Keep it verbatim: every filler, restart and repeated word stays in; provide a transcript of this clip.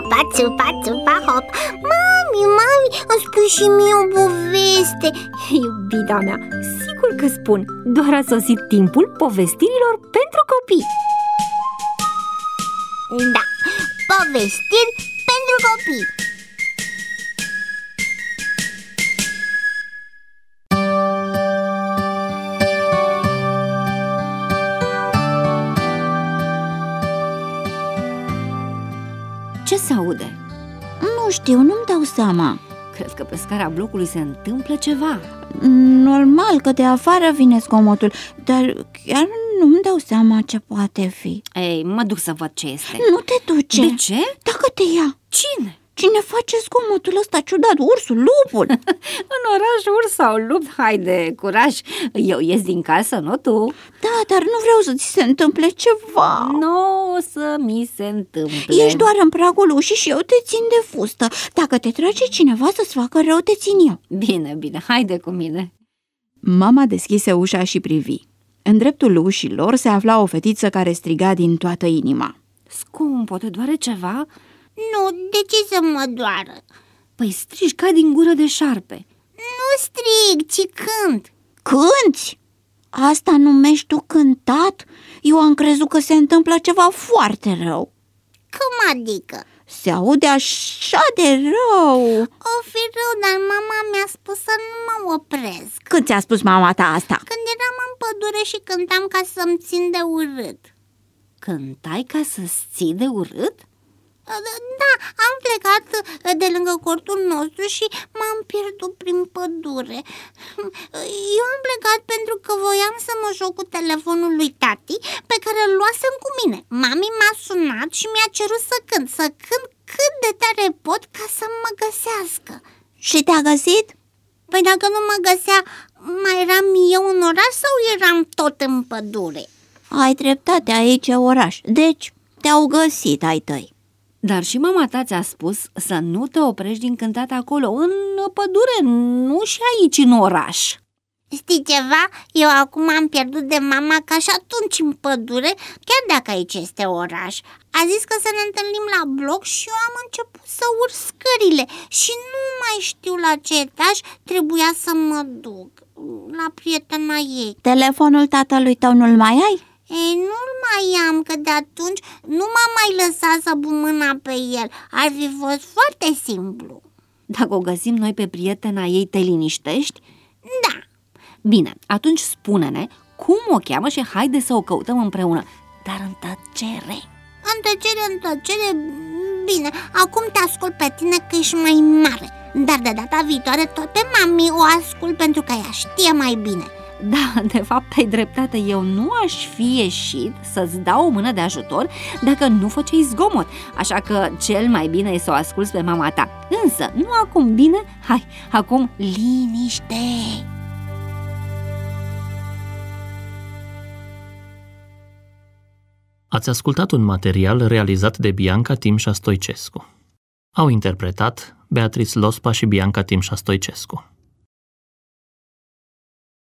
țupa, țupa, țupa, hop. Mami, mami, îmi spui și mie o poveste. Iubita mea, sigur că spun. Doar a sosit timpul povestirilor pentru copii. Da, povestiri pentru copii. Ce se aude? Nu știu, nu-mi dau seama. Cred că pe scara blocului se întâmplă ceva. Normal că de afară vine zgomotul, dar chiar nu-mi dau seama ce poate fi. Ei, mă duc să văd ce este. Nu te duce. De ce? Dacă te ia. Cine? Cine face zgomotul ăsta ciudat? Ursul, lupul? În oraș urs sau lup, haide, curaj. Eu ies din casă, nu tu. Da, dar nu vreau să ți se întâmple ceva. Nu o să mi se întâmple. Ești doar în pragul ușii și eu te țin de fustă. Dacă te trage cineva să-ți facă rău, te țin eu. Bine, bine, haide cu mine. Mama deschise ușa și privi. În dreptul ușii lor se afla o fetiță care striga din toată inima. Scumpo, te doare ceva? Nu, de ce să mă doară? Păi strigi ca din gură de șarpe. Nu strig, ci cânt. Cânți? Asta numești tu cântat? Eu am crezut că se întâmplă ceva foarte rău. Cum adică? Se aude așa de rău. O fi rău, dar mama mi-a spus să nu mă opresc. Când ți-a spus mama ta asta? Când eram în pădure și cântam ca să-mi țin de urât. Cântai ca să-ți ții de urât? Da, am plecat de lângă cortul nostru și m-am pierdut prin pădure. Eu am plecat pentru că voiam să mă joc cu telefonul lui tati, pe care îl luasem cu mine. Mami m-a sunat și mi-a cerut să cânt, să cânt cât de tare pot ca să mă găsească. Și te-a găsit? Păi dacă nu mă găsea, mai eram eu în oraș sau eram tot în pădure? Ai dreptate, aici e oraș, deci te-au găsit ai tăi. Dar și mama ta ți-a spus să nu te oprești din cântat acolo, în pădure, nu și aici în oraș. Știi ceva? Eu acum am pierdut de mama ca și atunci în pădure, chiar dacă aici este oraș. A zis că să ne întâlnim la bloc și eu am început să urc scările și nu mai știu la ce etaj trebuia să mă duc. La prietena ei. Telefonul tatălui tău nu-l mai ai? Ei, nu-l mai am, că de atunci nu m-am mai lăsat să pun mâna pe el. Ar fi fost foarte simplu. Dacă o găsim noi pe prietena ei, te liniștești? Da. Bine, atunci spune-ne cum o cheamă și haide să o căutăm împreună, dar în tăcere. În tăcere, în tăcere, bine, acum te ascult pe tine că ești mai mare. Dar de data viitoare tot pe mami o ascult pentru că ea știe mai bine. Da, de fapt ai dreptate, eu nu aș fi ieșit să-ți dau o mână de ajutor dacă nu făceai zgomot. Așa că cel mai bine e să o asculți pe mama ta. Însă, nu acum, bine? Hai, acum liniște! Ați ascultat un material realizat de Bianca Timșa Stoicescu. Au interpretat Beatrice Lospa și Bianca Timșa Stoicescu.